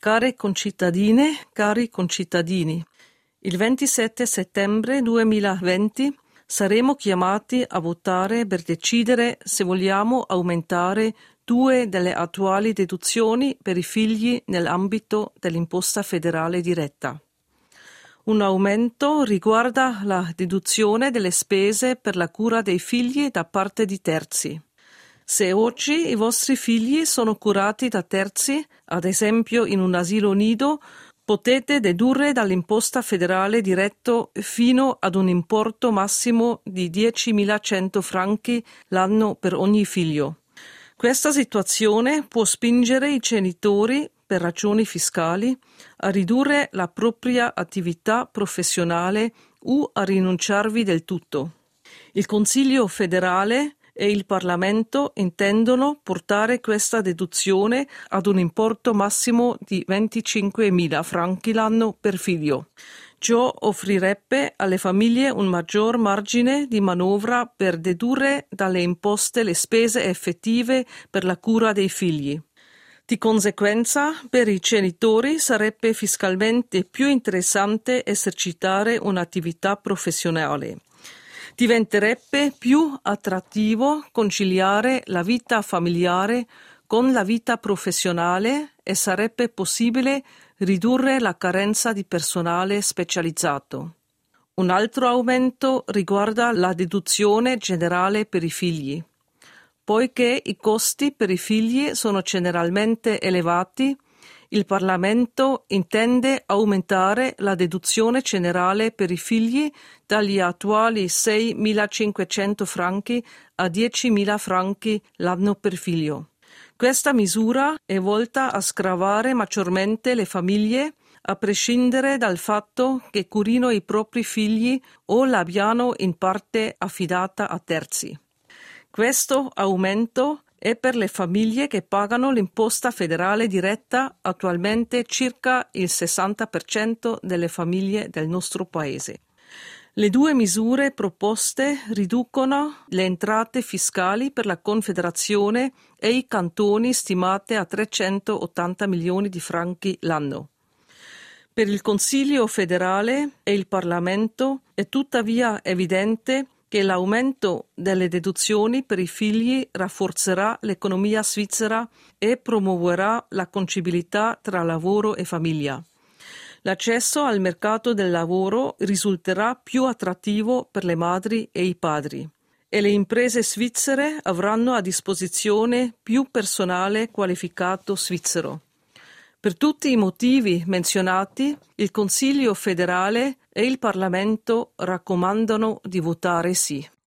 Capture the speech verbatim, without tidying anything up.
Care concittadine, cari concittadini, il ventisette settembre duemilaventi saremo chiamati a votare per decidere se vogliamo aumentare due delle attuali deduzioni per i figli nell'ambito dell'imposta federale diretta. Un aumento riguarda la deduzione delle spese per la cura dei figli da parte di terzi. Se oggi i vostri figli sono curati da terzi, ad esempio in un asilo nido, potete dedurre dall'imposta federale diretto fino ad un importo massimo di diecimilacento franchi l'anno per ogni figlio. Questa situazione può spingere i genitori, per ragioni fiscali, a ridurre la propria attività professionale o a rinunciarvi del tutto. Il Consiglio federale e il Parlamento intendono portare questa deduzione ad un importo massimo di venticinquemila franchi l'anno per figlio. Ciò offrirebbe alle famiglie un maggior margine di manovra per dedurre dalle imposte le spese effettive per la cura dei figli. Di conseguenza, per i genitori sarebbe fiscalmente più interessante esercitare un'attività professionale. Diventerebbe più attrattivo conciliare la vita familiare con la vita professionale e sarebbe possibile ridurre la carenza di personale specializzato. Un altro aumento riguarda la deduzione generale per i figli. Poiché i costi per i figli sono generalmente elevati, il Parlamento intende aumentare la deduzione generale per i figli dagli attuali seimilacinquecento franchi a diecimila franchi l'anno per figlio. Questa misura è volta a scravare maggiormente le famiglie, a prescindere dal fatto che curino i propri figli o l'abbiano in parte affidata a terzi. Questo aumento è per le famiglie che pagano l'imposta federale diretta, attualmente circa il sessanta per cento delle famiglie del nostro paese. Le due misure proposte riducono le entrate fiscali per la Confederazione e i cantoni stimate a trecentottanta milioni di franchi l'anno. Per il Consiglio federale e il Parlamento è tuttavia evidente che l'aumento delle deduzioni per i figli rafforzerà l'economia svizzera e promuoverà la conciliabilità tra lavoro e famiglia. L'accesso al mercato del lavoro risulterà più attrattivo per le madri e i padri e le imprese svizzere avranno a disposizione più personale qualificato svizzero. Per tutti i motivi menzionati, il Consiglio federale e il Parlamento raccomandano di votare sì.